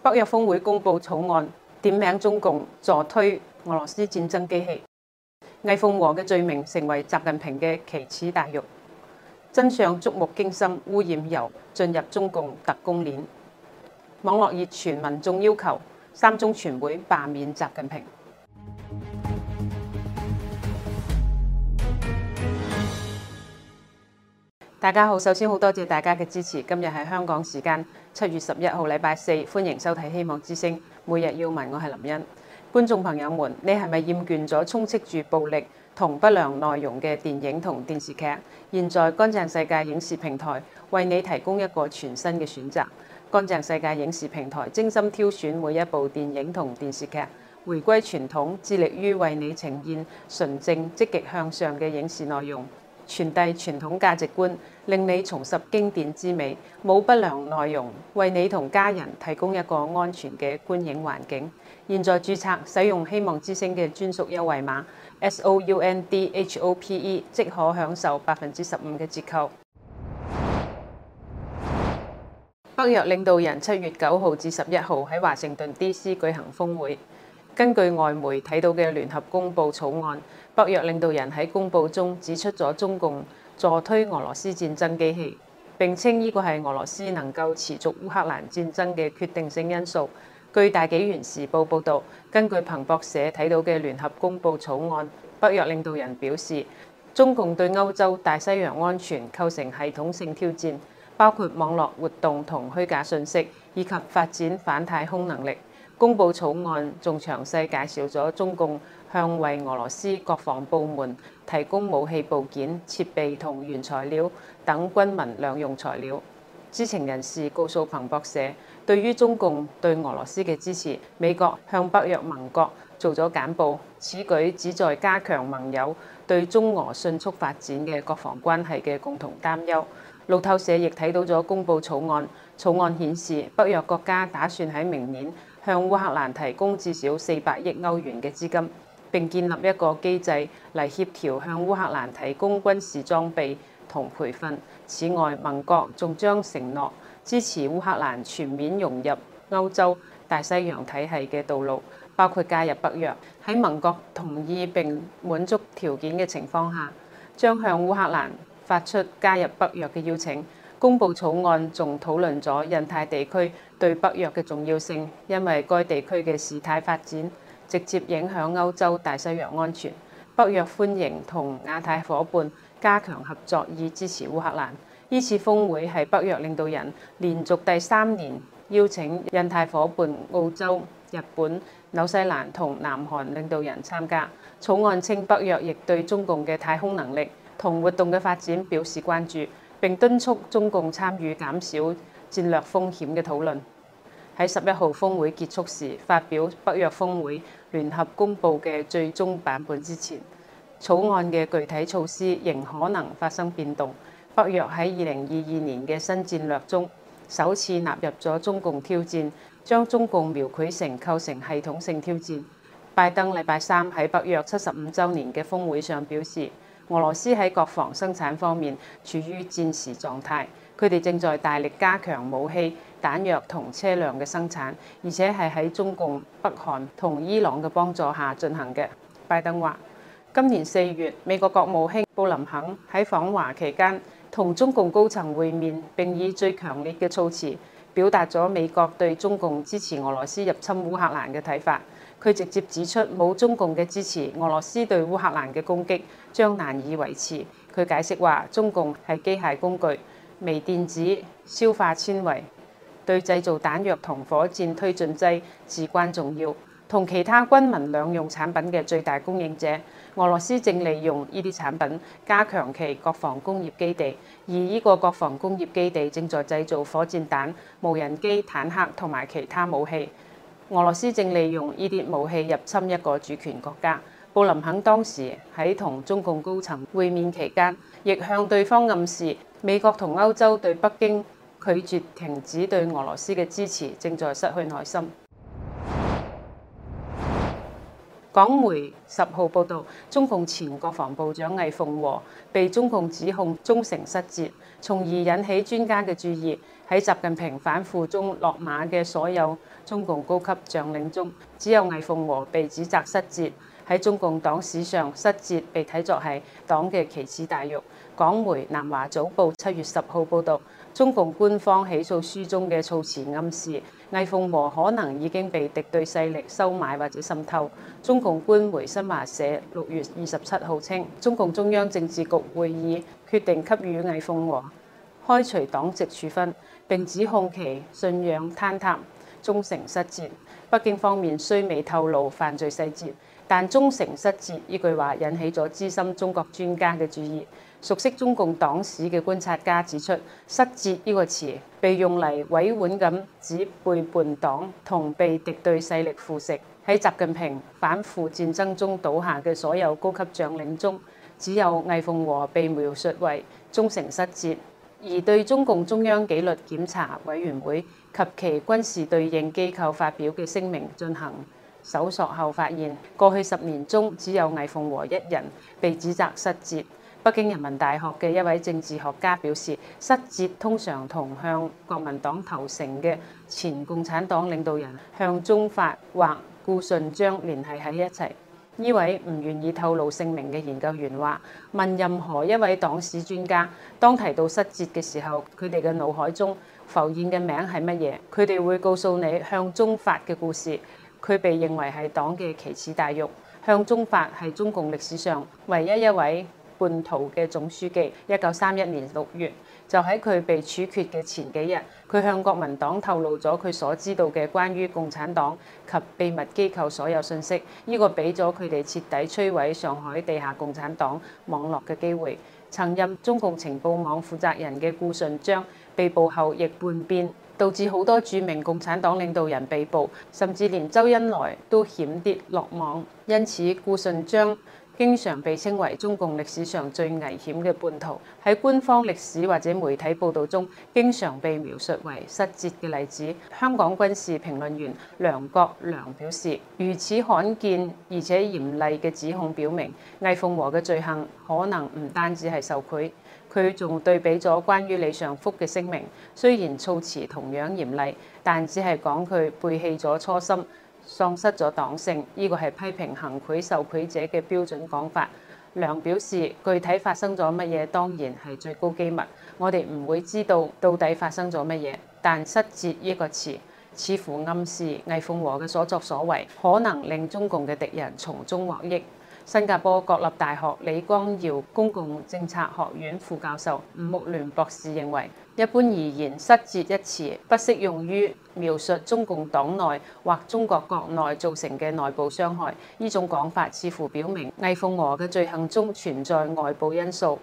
北約峰會公佈草案，點名中共助推俄羅斯戰爭機器。魏鳳和嘅罪名成為習近平嘅奇恥大辱，真相觸目驚心，污染油進入中共特工鏈。網絡熱傳民眾要求三中全會罷免習近平。大家好，首先好多謝大家嘅支持。今日係香港時間7月11號，禮拜四，歡迎收睇《希望之聲》每日要聞，我係林茵。觀眾朋友們，你係咪厭倦咗充斥住暴力同不良內容嘅電影同電視劇？現在乾淨世界影視平台為你提供一個全新嘅選擇。乾淨世界影視平台精心挑選每一部電影同電視劇，回歸傳統，致力於為你呈現純正、積極向上嘅影視內容，傳遞傳統價值觀，令你重拾經典之美，冇不良內容，為你同家人提供一個安全嘅觀影環境。現在註冊使用希望之聲嘅專屬優惠碼 SOUNDHOPE， 即可享受15%嘅折扣。北約領導人7月9號至11號喺華盛頓 DC 舉行峰會。根據外媒睇到嘅聯合公佈草案，北約領導人喺公佈中指出咗中共助推俄羅斯戰爭機器，並稱呢個係俄羅斯能夠持續烏克蘭戰爭嘅決定性因素。據大紀元時報報導，根據彭博社睇到嘅聯合公佈草案，北約領導人表示，中共對歐洲大西洋安全構成系統性挑戰，包括網絡活動同虛假信息，以及發展反太空能力。公佈草案仲詳細介紹咗中共向為俄羅斯國防部門提供武器部件、設備同原材料等軍民兩用材料。知情人士告訴彭博社，對於中共對俄羅斯嘅支持，美國向北約盟國做咗簡報，此舉旨在加強盟友對中俄迅速發展嘅國防關係嘅共同擔憂。路透社亦睇到咗公佈草案，草案顯示北約國家打算喺明年向烏克蘭提供至少400億歐元嘅資金，並建立一個機制嚟協調向烏克蘭提供軍事裝備同培訓。此外，盟國仲將承諾支持烏克蘭全面融入歐洲大西洋體系嘅道路，包括加入北約。喺盟國同意並滿足條件嘅情況下，將向烏克蘭發出加入北約嘅邀請。公佈草案仲討論咗印太地區對北約嘅重要性，因為該地區嘅事態發展直接影響歐洲大西洋安全。北約歡迎同亞太夥伴加強合作，以支持烏克蘭。呢次峰會係北約領導人連續第3年邀請印太夥伴澳洲、日本、紐西蘭同南韓領導人參加。草案稱北約亦對中共嘅太空能力同活動嘅發展表示關注，並敦促中共參與減少戰略風險嘅討論。喺11號峰會結束時發表北約峰會聯合公佈嘅最終版本之前，草案嘅具體措施仍可能發生變動。北約喺2022年嘅新戰略中首次納入咗中共挑戰，將中共描繪成構成系統性挑戰。拜登禮拜三喺北約75週年嘅峰會上表示，俄羅斯喺國防生產方面處於戰時狀態，佢哋正在大力加強武器、彈藥同車輛嘅生產，而且係喺中共、北韓同伊朗嘅幫助下進行嘅。拜登話，今年4月，美國國務卿布林肯喺訪華期間同中共高層會面，並以最強烈嘅措辭表達咗美國對中共支持俄羅斯入侵烏克蘭嘅睇法。佢直接指出，冇中共嘅支持，俄羅斯對烏克蘭嘅攻擊將難以維持。佢解釋話，中共係機械工具、微電子、消化纖維，對製造彈藥同火箭推進劑至關重要。同其他軍民兩用產品嘅最大供應者，俄羅斯正利用呢啲產品加強其國防工業基地，而呢個國防工業基地正在製造火箭彈、無人機、坦克同埋其他武器。俄羅斯正利用呢啲武器入侵一個主權國家。布林肯當時喺同中共高層會面期間，亦向對方暗示美國同歐洲對北京拒絕停止對俄羅斯嘅支持正在失去耐心。港媒10號報導，中共前國防部長魏鳳和被中共指控忠誠失節，從而引起專家嘅注意。 喺習近平反腐中落馬嘅所有中共高級將領中，只有魏鳳和被指責失節。喺中共黨史上，失節被睇作係黨嘅奇恥大辱。港媒《南華早報》7月10號報導，中共官方起訴書中嘅措辭暗示，魏鳳和可能已經被敵對勢力收買或者滲透。中共官媒新華社6月27號稱，中共中央政治局會議決定給予魏鳳和開除黨籍處分，並指控其信仰坍塌、忠誠失節。北京方面雖未透露犯罪細節，但忠誠失節呢句話引起咗資深中國專家嘅注意。熟悉中共黨史嘅觀察家指出，失節呢個詞被用嚟委婉咁指背叛黨同被敵對勢力腐蝕。喺習近平反腐戰爭中倒下嘅所有高級將領中，只有魏鳳和被描述為忠誠失節。而對中共中央紀律檢查委員會及其軍事對應機構發表嘅聲明進行搜索後發現，過去10年中只有魏鳳和一人被指責失節。北京人民大學嘅一位政治學家表示，失節通常同向國民黨投誠嘅前共產黨領導人向忠發或顧順章聯繫喺一齊。呢位唔願意透露姓名嘅研究員話：問任何一位黨史專家，當提到失節嘅時候，佢哋嘅腦海中浮現嘅名係乜嘢？佢哋會告訴你向忠發嘅故事，佢被認為係黨嘅奇恥大辱。向忠發係中共歷史上唯一一位叛徒嘅總書記。1931年6月，就喺佢被處決嘅前幾日，佢向國民黨透露咗佢所知道嘅關於共產黨及秘密機構所有信息。呢個俾咗佢哋徹底摧毀上海地下共產黨網絡嘅機會。曾任中共情報網負責人嘅顧順章被捕後亦叛變，導致好多著名共產黨領導人被捕，甚至連周恩來都險啲落網。因此，顧順章經常被稱為中共歷史上最危險嘅叛徒。喺官方歷史或者媒體報導中，經常被描述為失節嘅例子。香港軍事評論員梁國良表示，如此罕見而且嚴厲嘅指控表明，魏鳳和嘅罪行可能唔單止係受賄。佢仲對比咗關於李尚福嘅聲明，雖然措辭同樣嚴厲，但只係講佢背棄咗初心，喪失咗黨性，呢個係批評行賄受賄者嘅標準講法。梁表示，具體發生咗乜嘢當然係最高機密，我哋唔會知道到底發生咗乜嘢。但失節呢個詞似乎暗示魏鳳和嘅所作所為可能令中共嘅敵人從中獲益。新加坡國立大學李光耀公共政策學院副教授吳木聯博士認為，一般而言，失節一詞不適用於描述中共黨內或中國國內造成嘅內部傷害。呢種講法似乎表明魏鳳和嘅罪行中存在外部因素。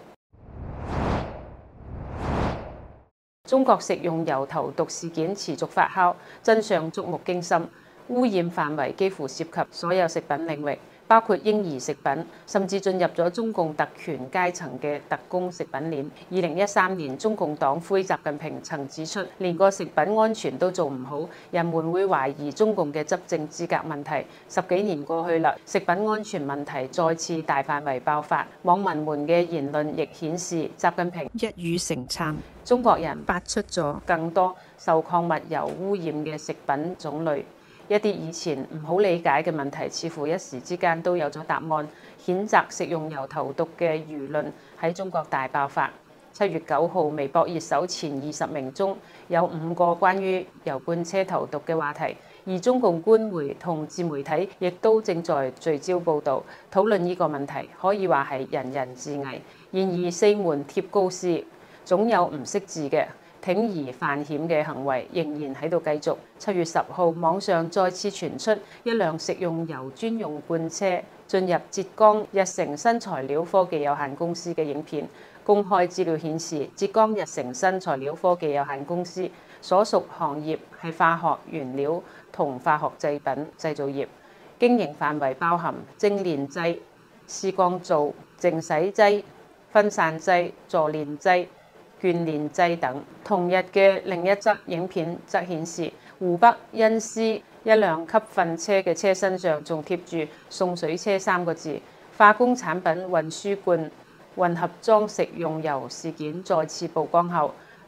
中國食用油頭毒事件持續發酵，真相觸目驚心，污染範圍幾乎涉及所有食品領域，包括嬰兒食品，甚至進入咗中共特權階層嘅特供食品鏈。2013年，中共黨魁習近平曾指出，連個食品安全都做唔好，人們會懷疑中共嘅執政資格問題。10幾年過去啦，食品安全問題再次大範圍爆發，網民們嘅言論亦顯示習近平一語成讖，中國人發出咗更多受礦物油污染嘅食品種類。一啲以前唔好理解嘅問題，似乎一時之間都有咗答案。譴責食用油頭毒嘅輿論喺中國大爆發。7月9號，微博熱搜前20名中有5個關於油罐車頭毒嘅話題，而中共官媒同自媒體亦都正在聚焦報導討論呢個問題，可以話係人人自危。然而四門貼告示，總有唔識字嘅鋌而犯險嘅行為仍然喺度繼續。7月10號，網上再次傳出一輛食用油專用罐車進入浙江日成新材料科技有限公司嘅影片。公開資料顯示，浙江日成新材料科技有限公司所屬行業係化學原料同化學製品製造業，經營範圍包含精煉劑、試鋼造、淨洗劑、分散劑、助煉劑、眷煉劑等。同日嘅另一則影片則顯示，湖北恩施一輛吸糞車嘅車身上仲貼住送水車3個字。化工產品運輸罐混合裝食用油事件再次曝光後，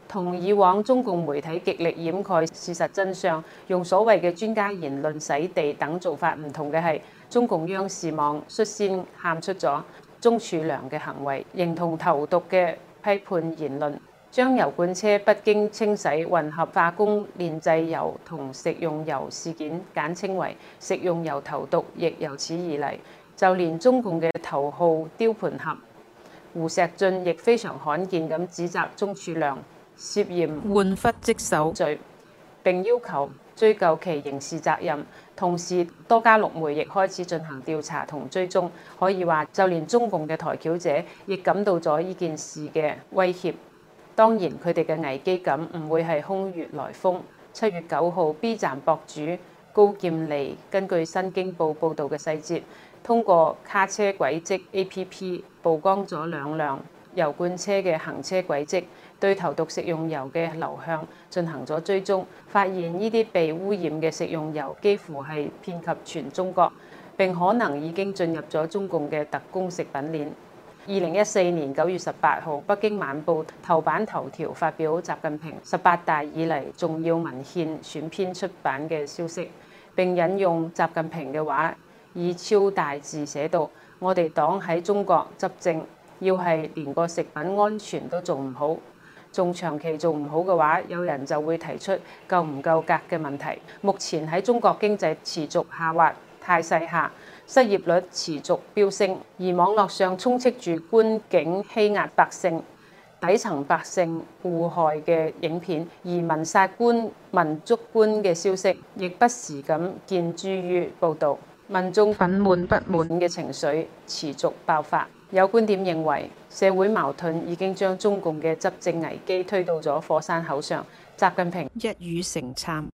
同以往中共媒體極力掩蓋事實真相，用所謂嘅專家言論洗地等做法唔同嘅係，中共央視網率先喊出咗鍾柱良嘅行為，認同投毒嘅批判言論，將油罐車不經清洗混合化工煉製油同食用油事件簡稱為食用油投毒，亦由此而嚟。就連中共嘅頭號雕盤俠胡錫進亦非常罕見咁指責鍾柱良涉嫌玩忽職守罪，並要求追究其刑事責任。同時，多家陸媒亦開始進行調查同追蹤，可以話就連中共嘅抬轎者亦感到咗呢件事嘅威脅。當然，佢哋嘅危機感唔會係空穴來風。7月9號 B 站博主高劍利根據新京報報導嘅細節，通過卡車軌跡 APP 曝光咗2輛油罐車嘅行車軌跡，對投毒食用油嘅流向進行咗追蹤，發現呢啲被污染嘅食用油幾乎係遍及全中國，並可能已經進入咗中共嘅特供食品鏈。2014年9月18號，北京晚報頭版頭條發表習近平18大以嚟重要文獻選編出版嘅消息，並引用習近平嘅話，以超大字寫道：我哋黨喺中國執政，要係連個食品安全都做唔好，仲長期做唔好嘅話，有人就會提出夠唔夠格嘅問題。目前喺中國經濟持續下滑態勢下，失業率持續飆升，而網絡上充斥住官警欺壓百姓、底層百姓互害嘅影片，而民殺官、民捉官嘅消息亦不時咁見諸於報導。民眾憤懣不滿嘅情緒持續爆發，有觀點認為社會矛盾已經將中共嘅執政危機推到咗火山口上。習近平一語成讖，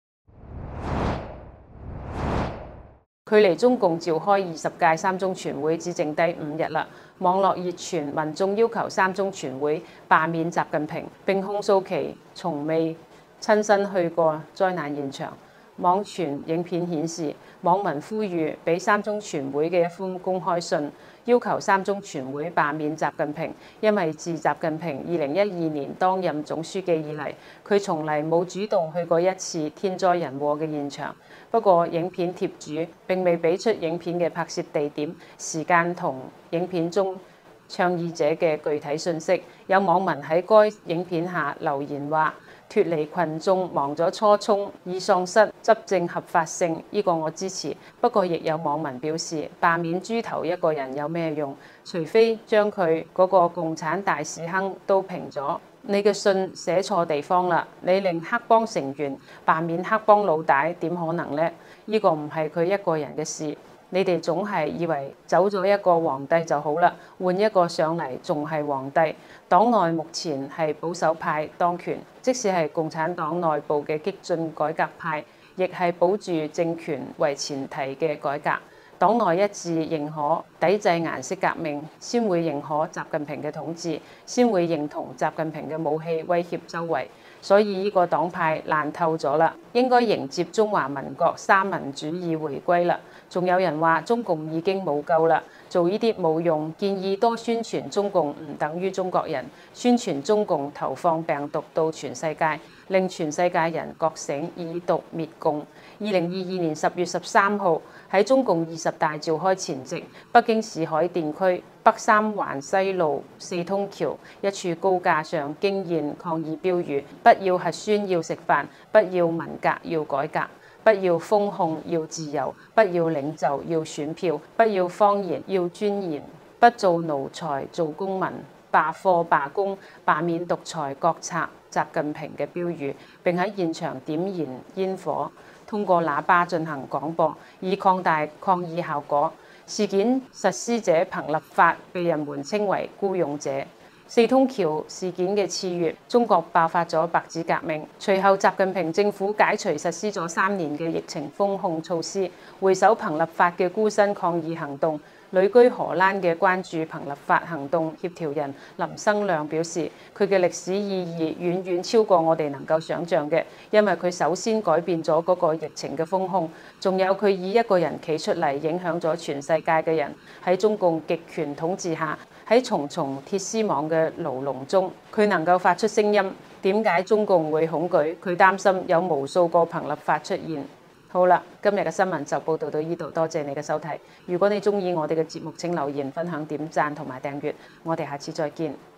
距離中共召開20屆三中全會只剩低5日啦。網絡熱傳民眾要求三中全會罷免習近平，並控訴其從未親身去過災難現場。網傳影片顯示，網民呼籲俾三中全會嘅一封公開信，要求三中全會罷免習近平，因為自習近平2012年當任總書記以嚟，佢從嚟冇主動去過一次天災人禍嘅現場。不過，影片貼主並未俾出影片嘅拍攝地點、時間同影片中倡議者嘅具體信息。有網民喺該影片下留言話：脫離群眾忘咗初衷，已喪失執政合法性，呢個我支持。不過亦有網民表示，罷免豬頭一個人有咩用？除非將佢嗰個共產大屎坑都平咗。你嘅信寫錯地方啦！你令黑幫成員罷免黑幫老大，點可能呢？呢個唔係佢一個人嘅事。你哋總係以為走咗一個皇帝就好啦，換一個上嚟仲係皇帝。黨內目前係保守派當權，即使係共產黨內部嘅激進改革派，亦係保住政權為前提嘅改革。黨內一致認可抵制顏色革命，先會認可習近平嘅統治，先會認同習近平嘅武器威脅周圍。所以呢個黨派爛透咗啦，應該迎接中華民國三民主義回歸啦。仲有人話中共已經冇救啦，做呢啲冇用，建議多宣傳中共唔等於中國人，宣傳中共投放病毒到全世界，令全世界人覺醒，以毒滅共。2022年10月13號喺中共20大召開前夕，北京市海淀區北三環西路四通橋一處高架上驚現抗議標語：不要核酸要食飯，不要文革要改革，不要封控要自由，不要領袖要選票，不要謊言要尊嚴，不做奴才做公民，罷課罷工罷免獨裁國策習近平嘅標語，並喺現場點燃煙火，通過喇叭進行廣播，以擴大抗議效果。事件實施者憑立法被人們稱為孤勇者。四通橋事件嘅次月，中國爆發咗白紙革命，隨後習近平政府解除實施咗3年嘅疫情封控措施，回首憑立法嘅孤身抗議行動， 旅居荷蘭嘅關注憑立法行動協調人林生亮表示，佢嘅歷史意義遠遠超過我哋能夠想像嘅，因為佢首先改變咗嗰個疫情嘅風控，仲有佢以一個人企出嚟影響咗全世界嘅人。喺中共極權統治下，喺重重鐵絲網嘅牢籠中，佢能夠發出聲音。點解中共會恐懼？佢擔心有無數個憑立法出現。好啦，今日嘅新聞就報導到呢度，多謝你嘅收睇。如果你鍾意我哋嘅節目，請留言、分享、點讚同埋訂閱。我哋下次再見。